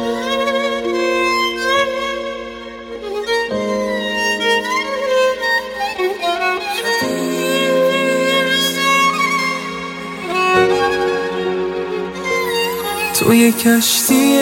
توی کشتی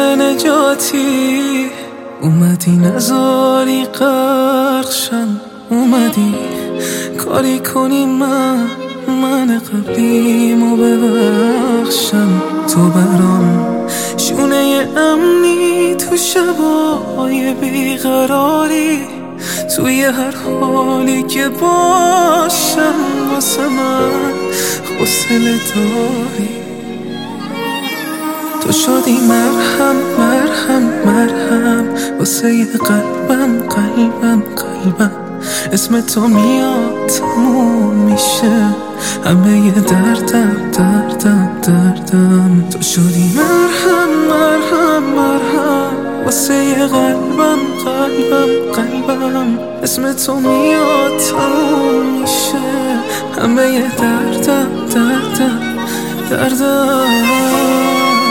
نجاتی اومدی نذاری غرق شم، اومدی کاری کنی من قبلیمو ببخشم. تو برام شونه امنی تو شبای بیقراری، توی هر حالی که باشم واسه من حوصله داری. تو شدی مرهم مرهم مرهم واسه قلبم قلبم قلبم. اسم تو میاد تموم میشه همه دردم دردم دردم. تو شدی مرهم مرهم مرهم واسه قلبم قلبم قلبم. اسم تو میاد تموم میشه همه دردم دردم دردم.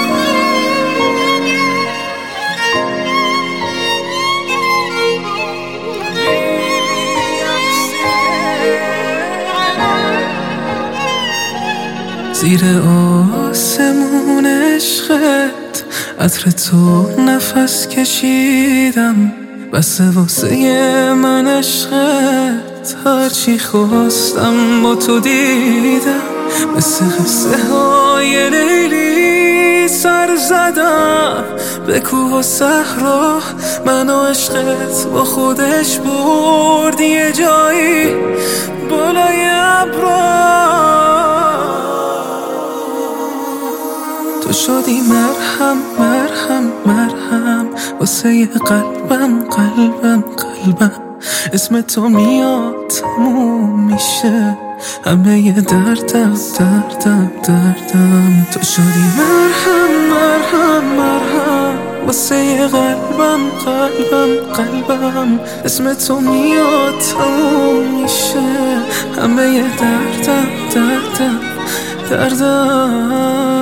زیر آسمون عشقت عطر تو نفس کشیدم، بس واسه من عشقت هرچی خواستم با تو دیدم. مثل قصه های لیلی سر زدم به کوه و صحرا، من و عشقت با خودش برد یه جایی بالای ابرا. تو شدی مرهم مرهم مرهم واسه قلبم قلبم قلبم. اسم تو میاد تموم میشه همه دردم دردم دردم. تو شدی مرهم مرهم مرهم واسه قلبم قلبم قلبم. اسم تو میاد تموم میشه همه دردم دردم دردم.